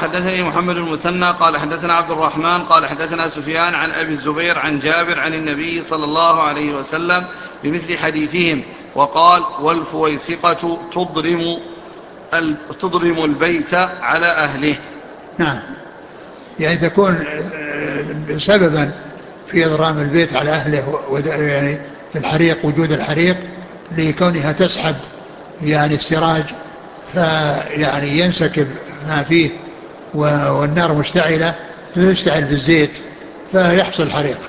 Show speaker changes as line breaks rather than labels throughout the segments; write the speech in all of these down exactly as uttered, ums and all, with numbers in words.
وحدثني محمد المثنى قال حدثنا عبد الرحمن قال حدثنا سفيان عن أبي الزبير عن جابر عن النبي صلى الله عليه وسلم بمثل حديثهم، وقال: والفويسقة تضرم, تضرم البيت على أهله.
نعم، يعني تكون سببا في إضرام البيت على أهله، يعني في الحريق، وجود الحريق لكونها تسحب يعني السراج، فيعني ينسكب ما فيه والنار مشتعلة فتشتعل بالزيت فيحصل حريق.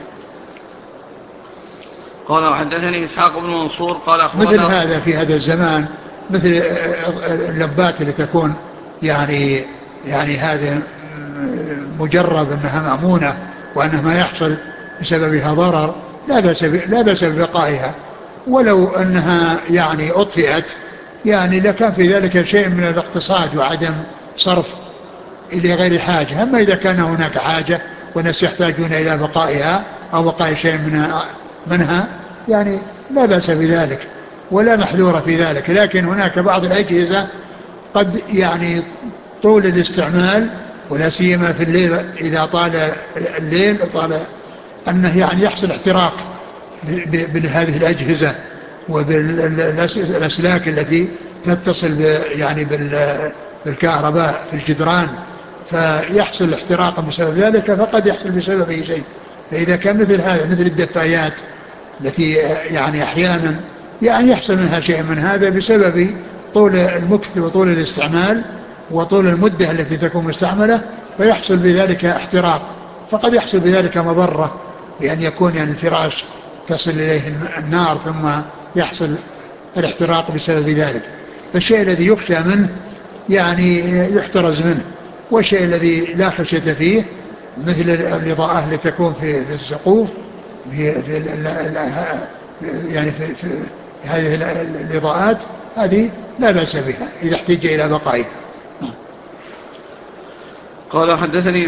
قال وحدثني إسحاق بن منصور قال
مثل
أخبرنا.
هذا في هذا الزمان، مثل اللمبات اللي تكون يعني يعني هذا مجرب أنها مأمونة وأنه ما يحصل بسببها ضرر، لا بأس لا بأس ببقائها، ولو أنها يعني أطفئت يعني لكان في ذلك شيء من الاقتصاد وعدم صرف إلى غير حاجة. أما إذا كان هناك حاجة والناس يحتاجون إلى بقائها أو بقاء شيء منها, منها يعني لا بأس بذلك ولا محذور في ذلك. لكن هناك بعض الأجهزة قد يعني طول الاستعمال ولا سيما في الليل، إذا طال الليل طال أنه يعني يحصل احتراق بهذه الأجهزة وبالأسلاك التي تتصل يعني بالكهرباء في الجدران، فيحصل احتراق بسبب ذلك، فقد يحصل بسببه شيء. فإذا كان مثل هذا مثل الدفايات التي يعني أحيانا يعني يحصل منها شيء من هذا بسبب طول المكث وطول الاستعمال وطول المدة التي تكون مستعملة، فيحصل بذلك احتراق، فقد يحصل بذلك مضرة بأن يكون يعني الفراش تصل إليه النار ثم يحصل الاحتراق بسبب ذلك. فالشيء الذي يخشى منه يعني يحترز منه، والشيء الذي لا خشية فيه مثل الإضاءة التي تكون في السقوف في, في يعني في, في هذه الإضاءات هذه لا بأس بها إذا احتج إلى بقائها.
قال حدثني